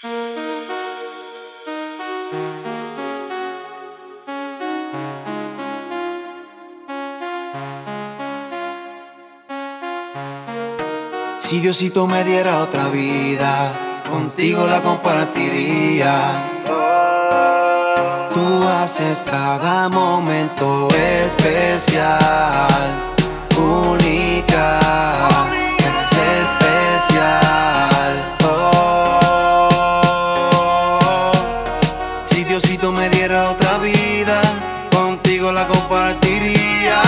Si Diosito me diera otra vida, contigo la compartiría. Tú haces cada momento especial, única, eres especial. Si Diosito me diera otra vida, contigo la compartiría.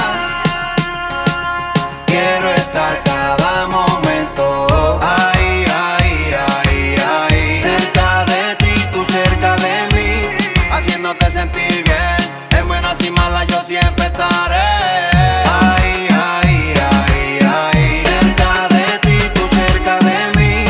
Quiero estar cada momento ahí, ahí, ahí, ahí, cerca de ti, tú cerca de mí, haciéndote sentir bien. En buenas y malas yo siempre estaré. Ahí, ahí, ahí, ahí, cerca de ti, tú cerca de mí,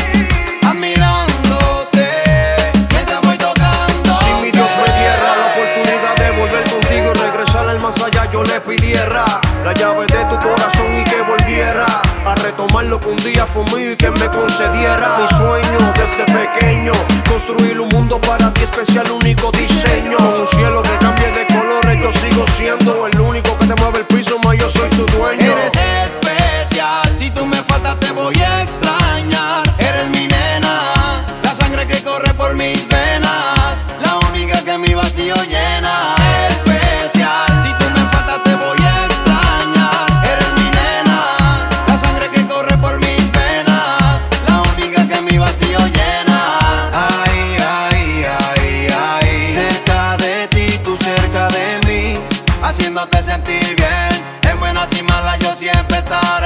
admirándote mientras voy tocando. Si mi Dios me diera la oportunidad de volver contigo y regresar al más allá, yo le pidiera la llave de tu corazón y que volviera a retomar lo que un día fue mío y que me concediera mi sueño desde pequeño, construir un mundo para ti especial, único diseño, un cielo que cambie de colores. Yo sigo siendo el único que te mueve el piso, mas yo soy tu dueño. Eres especial, si tú me faltas te voy a extrañar. Eres mi nena, la sangre que corre por mis venas, la única que mi vacío llena. Especial, si tú me faltas te voy a extrañar. Eres mi nena, la sangre que corre por mis venas, la única que mi vacío llena. Ay, ay, ay, ay, cerca de ti, tú cerca de mí, haciéndote sentir bien. En buenas y malas yo siempre estaré.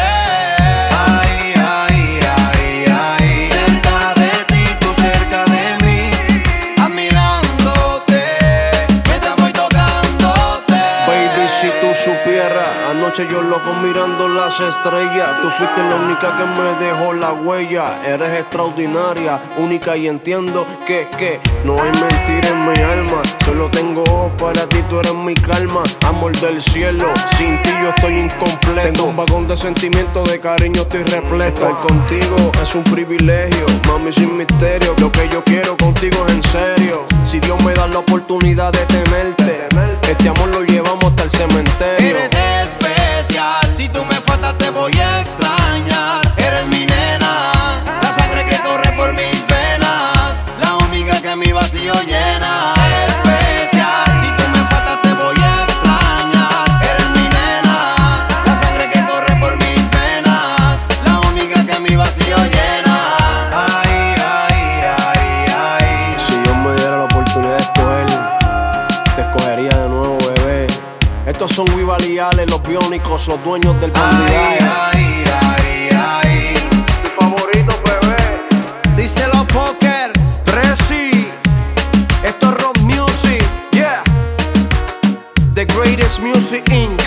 Ay, ay, ay, ay, cerca de ti, tú cerca de mí, admirándote mientras voy tocándote. Baby, si tú supieras, anoche yo loco mirando las estrellas. Tú fuiste la única que me dejó la huella. Eres extraordinaria, única y entiendo que no hay mentira en mi alma. Solo tengo ojos para ti, tú eres mi calma. Amor del cielo, sin ti yo estoy incompleto. Tengo un vagón de sentimientos, de cariño estoy repleto. Estar contigo es un privilegio, mami, sin misterio. Lo que yo quiero contigo es en serio. Si Dios me da la oportunidad de tenerte, este amor lo llevamos hasta el cementerio. Eres especial, si tú me faltas te voy a extrañar. Eres mi nena, la sangre que corre por mis venas, la única que mi vacío llena. Especial, si tú me faltas te voy a extrañar. Eres mi nena, la sangre que corre por mis venas, la única que mi vacío llena. Ay, ay, ay, ay. Si Dios me diera la oportunidad de escoger, te escogería de nuevo, bebé. Estos son Wivaliales, los biónicos, los dueños del bandidaje. Ay, ay, ay, Mi favorito, bebé. díselo Poker. Tracy, esto es Rock Music, yeah. The greatest music in